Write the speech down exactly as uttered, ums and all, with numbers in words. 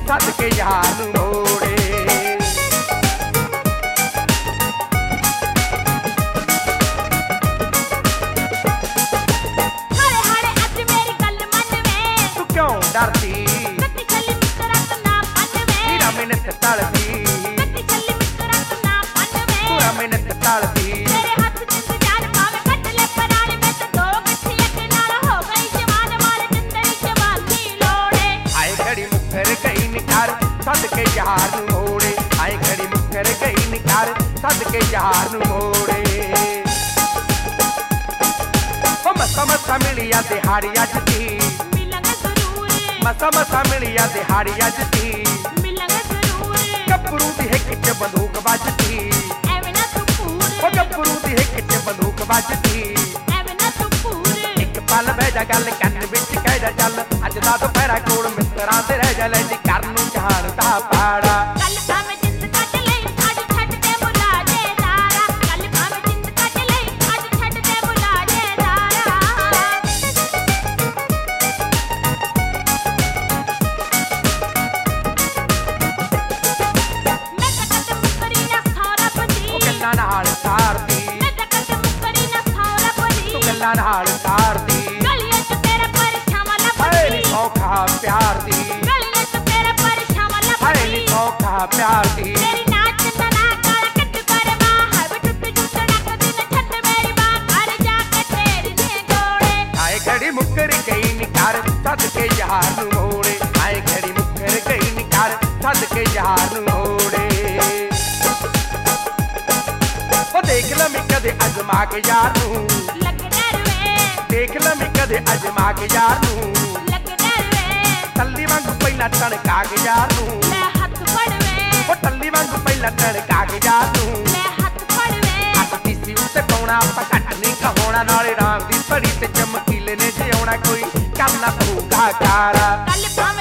सद के यार नूं मोड़े। क्यों डरती मेरा मिन्नत तड़ती पूरा मिन्नत तड़ती आए घड़ी मुखर गई निकार सद के यार नूं मोड़े। आए घड़ी मुखर गई निकार सद के यार नूं मोड़े। मसा मसा मिलिया दिहाड़ी अज दी मसा मसा मिलिया दिहाड़ी अज दी गब्बरू दी हिक च बंदूक बजदी ओ गब्बरू दी हिक च बंदूक बजदी। एक पल बह जा गल कन विच कह जा चल अज दा दोपहरा कोल मित्तरां ते रह जा ले जी कर नूं जहान दा पाड़ा। नाल सारदी तू गल्लां नाल सारदी गलियां च तेरा परछावां हाय नी लभदी सौखा प्यार दी गलियां च तेरा परछावां हाय नी लभदी सौखा प्यार दी। तेरी नाच तना काला कट कर मां हर टुट टुट नक दिन छट मेरी मां घर जाके तेरी दे जोड़े। आए घड़ी मुकर गई निकार सद के यार नूं मोड़े। आए घड़ी मुकर गई निकार सद के यार नूं मोड़े। देख लमी कदे अजमा के यार नूं लग डरवे देख लमी कदे अजमा के यार नूं लग डरवे टल्ली वांगू पहला तड़का के यार नूं मैं हथ फड़वे ओ टल्ली वांगू पहला तड़का के यार नूं मैं हथ फड़वे अस तीसी उत्ते पाउणा आपां घट नहीं कहाउणा नाले राम दी भड़ी ते चमकीले ने जे आउणा कोई करना पऊगा कारा। कल